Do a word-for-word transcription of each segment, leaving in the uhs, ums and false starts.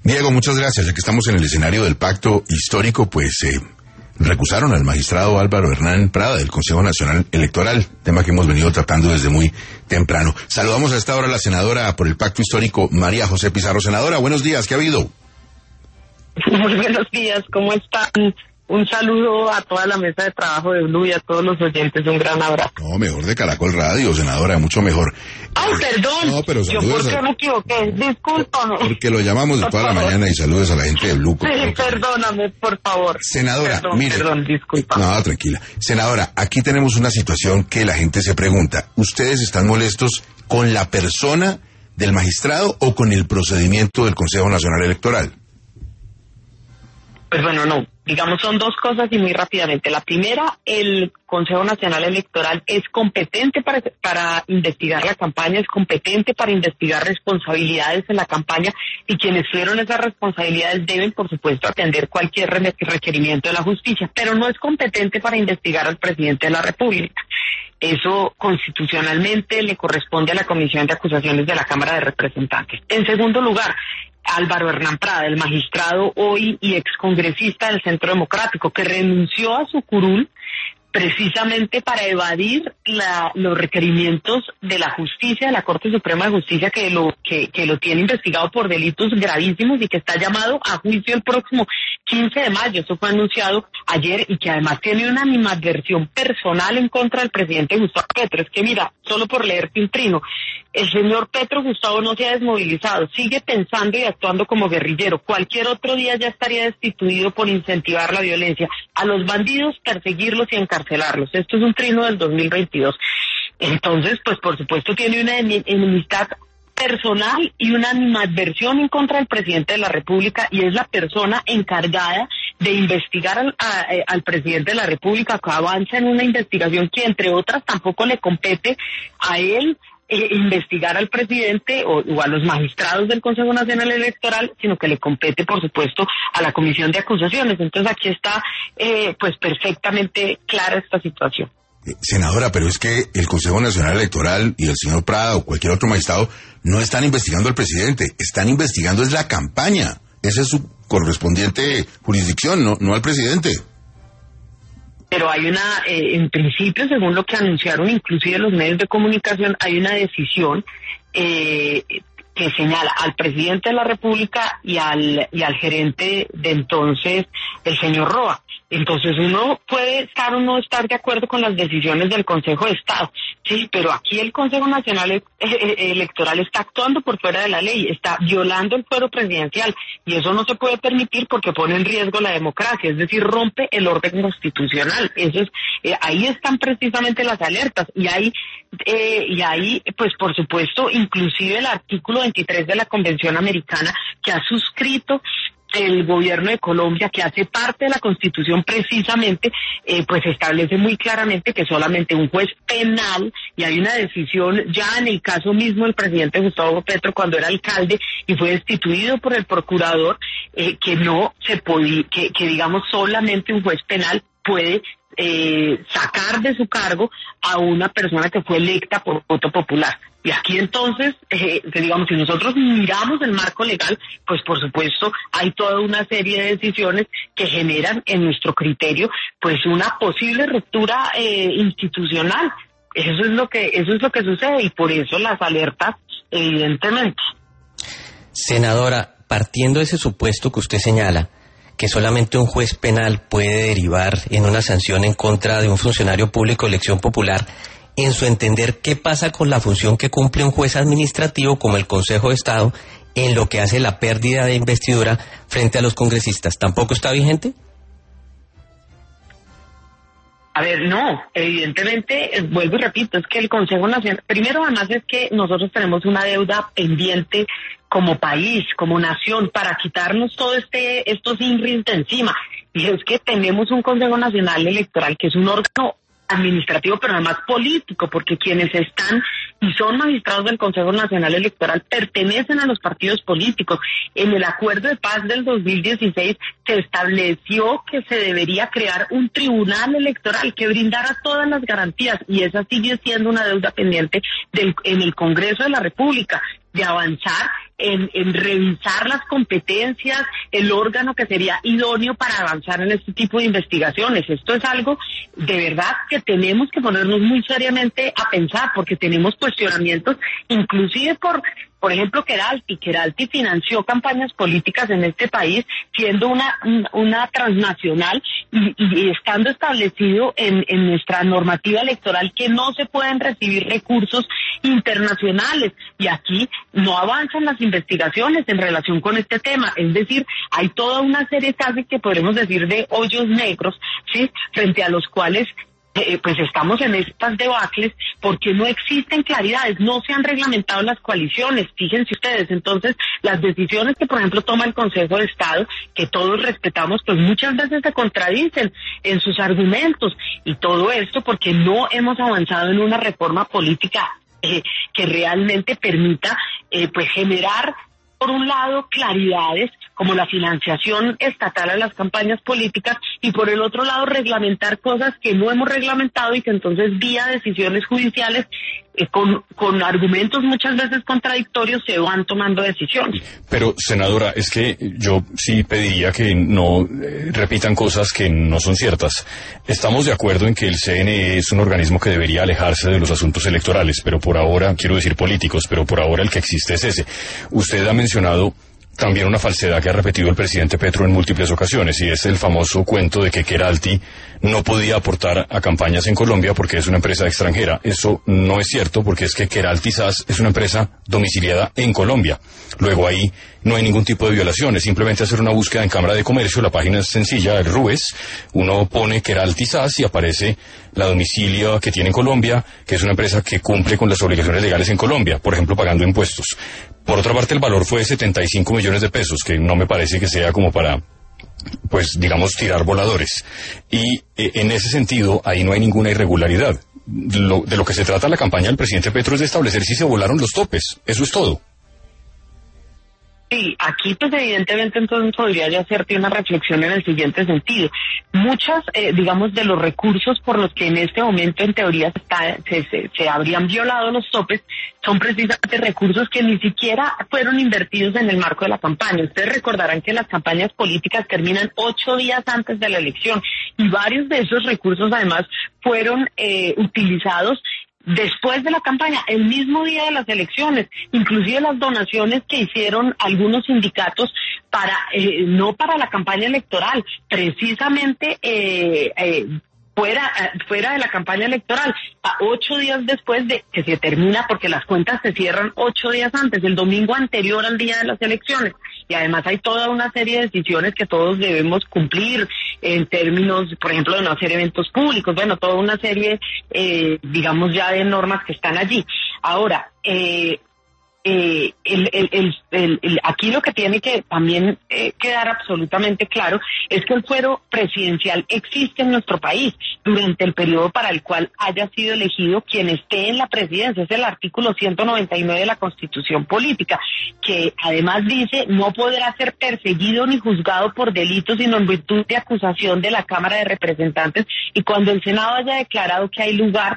Diego, muchas gracias. Ya que estamos en el escenario del pacto histórico, pues eh, recusaron al magistrado Álvaro Hernán Prada del Consejo Nacional Electoral, tema que hemos venido tratando desde muy temprano. Saludamos a esta hora a la senadora por el pacto histórico, María José Pizarro. Senadora, buenos días, ¿qué ha habido? Muy buenos días, ¿cómo están? Un saludo a toda la mesa de trabajo de Blue y a todos los oyentes, un gran abrazo. No, mejor de Caracol Radio, senadora, mucho mejor. Ay, perdón, no, pero yo por qué a... me equivoqué, discúlpame. Porque lo llamamos de toda la mañana y saludos a la gente de Blue. Sí, perdóname, por favor. Senadora, perdón, mire. Perdón, disculpa. No, tranquila. Senadora, aquí tenemos una situación que la gente se pregunta. ¿Ustedes están molestos con la persona del magistrado o con el procedimiento del Consejo Nacional Electoral? Pues bueno, no, digamos son dos cosas y muy rápidamente. La primera, el Consejo Nacional Electoral es competente para, para investigar la campaña, es competente para investigar responsabilidades en la campaña y quienes tuvieron esas responsabilidades deben, por supuesto, atender cualquier requerimiento de la justicia, pero no es competente para investigar al presidente de la República. Eso constitucionalmente le corresponde a la Comisión de Acusaciones de la Cámara de Representantes. En segundo lugar, Álvaro Hernán Prada, el magistrado hoy y excongresista del Centro Democrático, que renunció a su curul precisamente para evadir la, los requerimientos de la justicia, de la Corte Suprema de Justicia, que lo, que, que lo tiene investigado por delitos gravísimos y que está llamado a juicio el próximo quince de mayo. Eso fue anunciado ayer y que además tiene una animadversión personal en contra del presidente Gustavo Petro. Es que mira, solo por leerte un trino, el señor Petro Gustavo no se ha desmovilizado, sigue pensando y actuando como guerrillero. Cualquier otro día ya estaría destituido por incentivar la violencia. A los bandidos perseguirlos y encarcelarlos. Esto es un trino del dos mil veintidós. Entonces, pues por supuesto tiene una enemistad personal y una animadversión en contra del presidente de la República y es la persona encargada de investigar al, a, al presidente de la República, que avanza en una investigación que entre otras tampoco le compete a él eh, investigar al presidente o, o a los magistrados del Consejo Nacional Electoral, sino que le compete por supuesto a la Comisión de Acusaciones. Entonces aquí está eh, pues perfectamente clara esta situación. Senadora, pero es que el Consejo Nacional Electoral y el señor Prada o cualquier otro magistrado no están investigando al presidente, están investigando es la campaña. Esa es su correspondiente jurisdicción, no, no al presidente. Pero hay una, eh, en principio, según lo que anunciaron inclusive los medios de comunicación, hay una decisión eh, que señala al presidente de la República y al, y al gerente de entonces, el señor Roa. Entonces uno puede estar o no estar de acuerdo con las decisiones del Consejo de Estado, sí, pero aquí el Consejo Nacional Electoral está actuando por fuera de la ley, está violando el fuero presidencial y eso no se puede permitir porque pone en riesgo la democracia, es decir, rompe el orden constitucional. Eso es, eh, ahí están precisamente las alertas y ahí, eh, y ahí, pues por supuesto, inclusive el artículo veintitrés de la Convención Americana que ha suscrito el gobierno de Colombia, que hace parte de la Constitución precisamente, eh, pues establece muy claramente que solamente un juez penal, y hay una decisión ya en el caso mismo del presidente Gustavo Petro cuando era alcalde y fue destituido por el procurador, eh, que no se podía, que, que digamos solamente un juez penal puede eh, sacar de su cargo a una persona que fue electa por voto popular. Y aquí entonces, eh, digamos, si nosotros miramos el marco legal, pues por supuesto hay toda una serie de decisiones que generan en nuestro criterio pues una posible ruptura eh, institucional. Eso es lo que eso es lo que sucede y por eso las alertas, evidentemente. Senadora, partiendo de ese supuesto que usted señala, que solamente un juez penal puede derivar en una sanción en contra de un funcionario público de elección popular, en su entender, ¿qué pasa con la función que cumple un juez administrativo como el Consejo de Estado en lo que hace la pérdida de investidura frente a los congresistas? ¿Tampoco está vigente? A ver, no, evidentemente, vuelvo y repito, es que el Consejo Nacional, primero además es que nosotros tenemos una deuda pendiente como país, como nación, para quitarnos todo este, estos INRIs de encima. Y es que tenemos un Consejo Nacional Electoral que es un órgano administrativo, pero además político, porque quienes están y son magistrados del Consejo Nacional Electoral pertenecen a los partidos políticos. En el acuerdo de paz del dos mil dieciséis se estableció que se debería crear un tribunal electoral que brindara todas las garantías, y esa sigue siendo una deuda pendiente del, en el Congreso de la República, de avanzar en, en revisar las competencias, el órgano que sería idóneo para avanzar en este tipo de investigaciones. Esto es algo de verdad que tenemos que ponernos muy seriamente a pensar, porque tenemos cuestionamientos, inclusive por, por ejemplo, Keralty. Keralty financió campañas políticas en este país, siendo una, una transnacional y, y estando establecido en, en nuestra normativa electoral que no se pueden recibir recursos internacionales, y aquí no avanzan las investigaciones en relación con este tema. Es decir, hay toda una serie casi que podremos decir de hoyos negros, ¿sí?, frente a los cuales Eh, pues estamos en estas debacles porque no existen claridades, no se han reglamentado las coaliciones, fíjense ustedes. Entonces, las decisiones que, por ejemplo, toma el Consejo de Estado, que todos respetamos, pues muchas veces se contradicen en sus argumentos, y todo esto porque no hemos avanzado en una reforma política eh, que realmente permita eh, pues generar, por un lado, claridades como la financiación estatal a las campañas políticas, y por el otro lado reglamentar cosas que no hemos reglamentado y que entonces vía decisiones judiciales eh, con, con argumentos muchas veces contradictorios se van tomando decisiones. Pero, senadora, es que yo sí pediría que no eh, repitan cosas que no son ciertas. Estamos de acuerdo en que el C N E es un organismo que debería alejarse de los asuntos electorales, pero por ahora, quiero decir políticos, pero por ahora el que existe es ese. Usted ha mencionado también una falsedad que ha repetido el presidente Petro en múltiples ocasiones, y es el famoso cuento de que Keralty no podía aportar a campañas en Colombia porque es una empresa extranjera. Eso no es cierto, porque es que Keralty S A S es una empresa domiciliada en Colombia. Luego ahí no hay ningún tipo de violación, es simplemente hacer una búsqueda en Cámara de Comercio, la página es sencilla, el RUES, uno pone Keralty S A S y aparece la domicilio que tiene en Colombia, que es una empresa que cumple con las obligaciones legales en Colombia, por ejemplo pagando impuestos. Por otra parte, el valor fue de setenta y cinco millones de pesos, que no me parece que sea como para, pues, digamos, tirar voladores. Y eh, en ese sentido, ahí no hay ninguna irregularidad. Lo, de lo que se trata la campaña del presidente Petro es de establecer si se volaron los topes. Eso es todo. Sí, aquí pues evidentemente entonces podría ya hacerte una reflexión en el siguiente sentido. Muchas, eh, digamos, de los recursos por los que en este momento en teoría está, se, se, se habrían violado los topes son precisamente recursos que ni siquiera fueron invertidos en el marco de la campaña. Ustedes recordarán que las campañas políticas terminan ocho días antes de la elección, y varios de esos recursos además fueron eh, utilizados después de la campaña, el mismo día de las elecciones, inclusive las donaciones que hicieron algunos sindicatos para, eh, no para la campaña electoral, precisamente eh, eh, fuera, fuera de la campaña electoral, a ocho días después de que se termina, porque las cuentas se cierran ocho días antes, el domingo anterior al día de las elecciones. Y además hay toda una serie de decisiones que todos debemos cumplir en términos, por ejemplo, de no hacer eventos públicos, bueno, toda una serie, eh, digamos, ya de normas que están allí. Ahora, eh, eh, el, el, el, el, el, aquí lo que tiene que también eh, quedar absolutamente claro es que el fuero presidencial existe en nuestro país durante el periodo para el cual haya sido elegido quien esté en la presidencia. Es el artículo ciento noventa y nueve de la Constitución Política, que además dice no podrá ser perseguido ni juzgado por delitos sino en virtud de acusación de la Cámara de Representantes y cuando el Senado haya declarado que hay lugar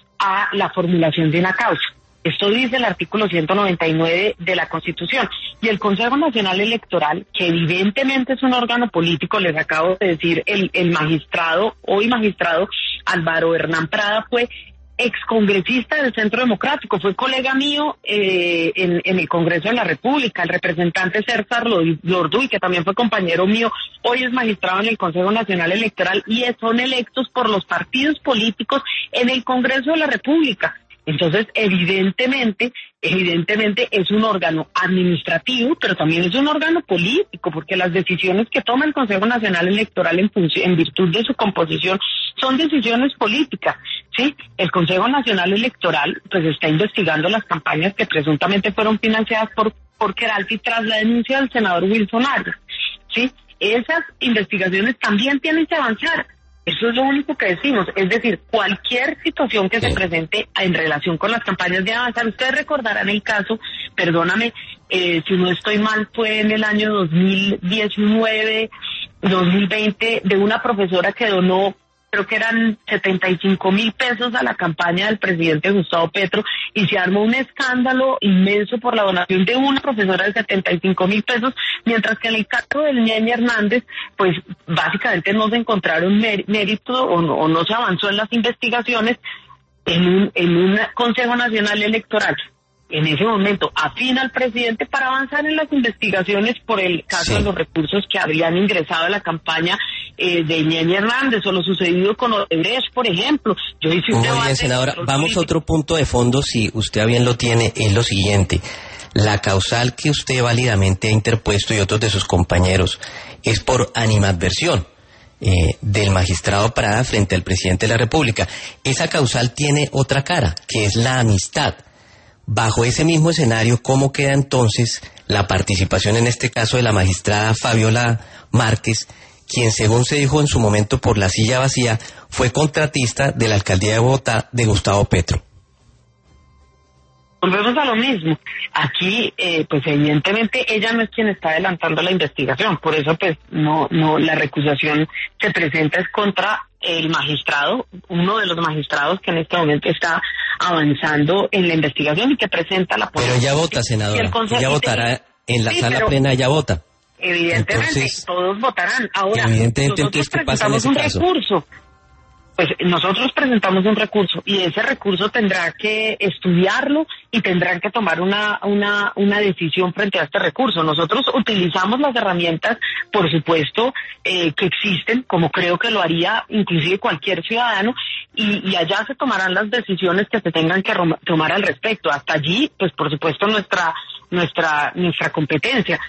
a la formulación de una causa. Esto dice el artículo ciento noventa y nueve de la Constitución. Y el Consejo Nacional Electoral, que evidentemente es un órgano político, les acabo de decir, el, el magistrado, hoy magistrado Álvaro Hernán Prada, fue excongresista del Centro Democrático, fue colega mío eh, en, en el Congreso de la República, el representante César Lorduy, que también fue compañero mío, hoy es magistrado en el Consejo Nacional Electoral y son electos por los partidos políticos en el Congreso de la República. Entonces, evidentemente, evidentemente es un órgano administrativo, pero también es un órgano político, porque las decisiones que toma el Consejo Nacional Electoral en función, en virtud de su composición, son decisiones políticas, ¿sí? El Consejo Nacional Electoral, pues, está investigando las campañas que presuntamente fueron financiadas por, por Keralty tras la denuncia del senador Wilson Arias, ¿sí? Esas investigaciones también tienen que avanzar. Eso es lo único que decimos, es decir, cualquier situación que se presente en relación con las campañas de avanzar. Ustedes recordarán el caso, perdóname, eh, si no estoy mal, fue en el año dos mil diecinueve, dos mil veinte, de una profesora que donó creo que eran setenta y cinco mil pesos a la campaña del presidente Gustavo Petro, y se armó un escándalo inmenso por la donación de una profesora de setenta y cinco mil pesos, mientras que en el caso del Ñeñe Hernández, pues básicamente no se encontraron mérito o no, o no se avanzó en las investigaciones en un, en un Consejo Nacional Electoral, en ese momento afín al presidente, para avanzar en las investigaciones por el caso sí. de los recursos que habrían ingresado a la campaña eh, de Ñeñe Hernández, o lo sucedido con Odebrecht, por ejemplo. Yo hice un Muy debate... bien, senadora. Vamos a otro punto de fondo, si usted bien lo tiene, es lo siguiente. La causal que usted válidamente ha interpuesto y otros de sus compañeros es por animadversión eh, del magistrado Prada frente al presidente de la República. Esa causal tiene otra cara, que es la amistad. Bajo ese mismo escenario, ¿cómo queda entonces la participación en este caso de la magistrada Fabiola Márquez, quien, según se dijo en su momento por la silla vacía, fue contratista de la alcaldía de Bogotá de Gustavo Petro? Volvemos a lo mismo. Aquí, eh, pues evidentemente ella no es quien está adelantando la investigación, por eso pues no, no, la recusación se presenta es contra el magistrado, uno de los magistrados que en este momento está avanzando en la investigación y que presenta la... Pero ella vota, senadora, ella votará en la sí, sala plena, ella vota. Evidentemente, entonces, todos votarán. Ahora, evidentemente, nosotros ¿qué pasa en ese un caso? recurso. Pues nosotros presentamos un recurso y ese recurso tendrá que estudiarlo y tendrán que tomar una, una, una decisión frente a este recurso. Nosotros utilizamos las herramientas, por supuesto, eh, que existen, como creo que lo haría inclusive cualquier ciudadano, y, y allá se tomarán las decisiones que se tengan que tomar al respecto. Hasta allí, pues por supuesto, nuestra, nuestra, nuestra competencia.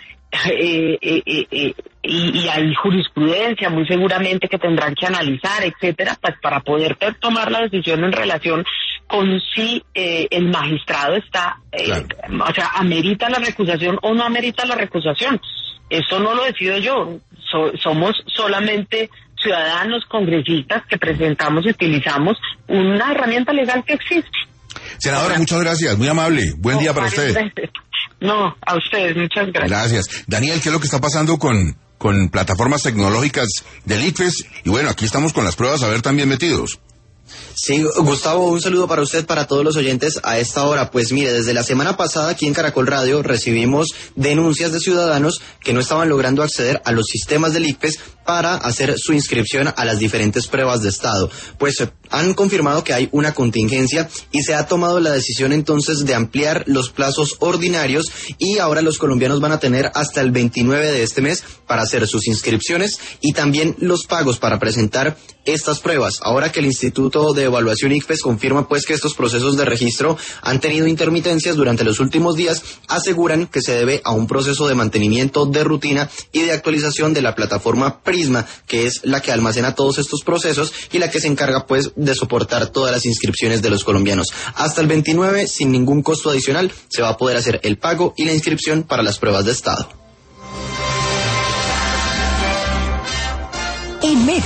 Eh, eh, eh, eh, y, y hay jurisprudencia muy seguramente que tendrán que analizar, etcétera, pues para poder tomar la decisión en relación con si eh, el magistrado está, eh, claro. o sea, amerita la recusación o no amerita la recusación. Eso no lo decido yo, so, somos solamente ciudadanos congresistas que presentamos y utilizamos una herramienta legal que existe. Senadora, Ahora, muchas gracias, muy amable, buen no, día para usted. Veces. No, a ustedes, muchas gracias. Gracias. Daniel, ¿qué es lo que está pasando con, con plataformas tecnológicas del I C F E S? Y bueno, aquí estamos con las pruebas a ver también metidos. Sí, Gustavo, un saludo para usted, para todos los oyentes a esta hora. Pues mire, desde la semana pasada aquí en Caracol Radio recibimos denuncias de ciudadanos que no estaban logrando acceder a los sistemas del I C F E S para hacer su inscripción a las diferentes pruebas de estado. Pues eh, han confirmado que hay una contingencia y se ha tomado la decisión entonces de ampliar los plazos ordinarios, y ahora los colombianos van a tener hasta el veintinueve de este mes para hacer sus inscripciones y también los pagos para presentar estas pruebas. Ahora que el Instituto de Evaluación I C F E S confirma pues que estos procesos de registro han tenido intermitencias durante los últimos días, aseguran que se debe a un proceso de mantenimiento de rutina y de actualización de la plataforma Prisma, que es la que almacena todos estos procesos y la que se encarga pues de soportar todas las inscripciones de los colombianos. Hasta el veintinueve, sin ningún costo adicional, se va a poder hacer el pago y la inscripción para las pruebas de estado. En Meta